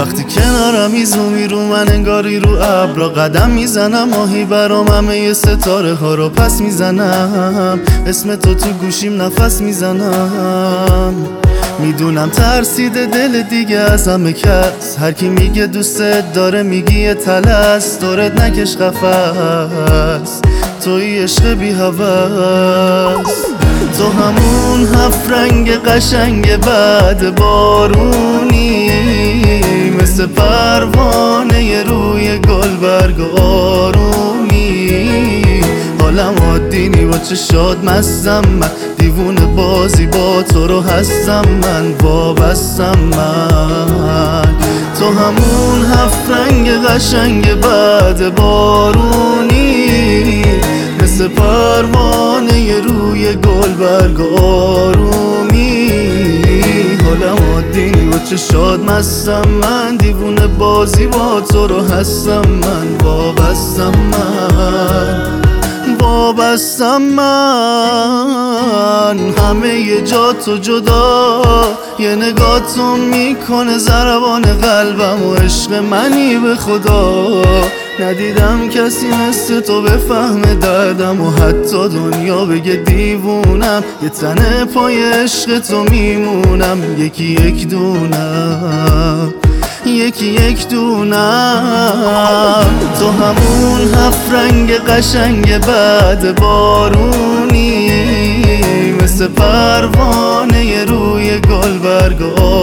وقتی کنارم میزومی رو من انگاری رو ابرا قدم میزنم، ماهی برام همه ستاره ها رو پس میزنم، اسم تو گوشیم نفس میزنم. میدونم ترسیده دل دیگه از همه کس، هر کی میگه دوستت داره میگی یه تلس، دورت نکش قفس، توی عشق بی هوس. تو همون هفت رنگ قشنگ بعد بارونی، مثل پروانه روی گلبرگ آرومی. حالم عادی نی با چشات مستم من، دیوونه بازی با تو رو هستم من، وابستم من. تو همون هفت رنگ قشنگ بعد بارونی، مثل پروانه روی گلبرگ آرومی. حالم عادی نی با چشات مستم من، دیوونه بازی با تو رو هستم من، وابستم من، وابستم من. همه ی جا تو جدا، یه نگاه تو میکنه ضربان قلبم و عشق منی به خدا. ندیدم کسی مثل تو بفهم دردم و حتی دنیا بگه دیوونم، یه تنه پای عشق تو میمونم، یکی یک دونم، یکی یک دونم. تو همون هفت رنگ قشنگ بعد بارونی، مثل پروانه روی گلبرگ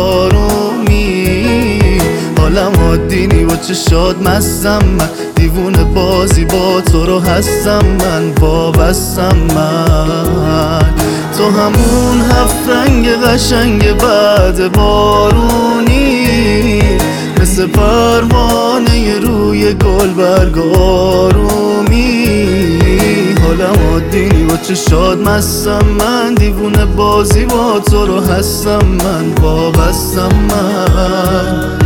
آرومی. حالم عادی نی با چشات مستم من، دیوونه بازی با تو رو هستم من، وابستم من. تو همون هفت رنگ قشنگ بعد بارونی، مثل پروانه روی گلبرگ آرومی. حالم عادی نی با چشات مستم من، دیوونه بازی با تو رو هستم من، وابستم من.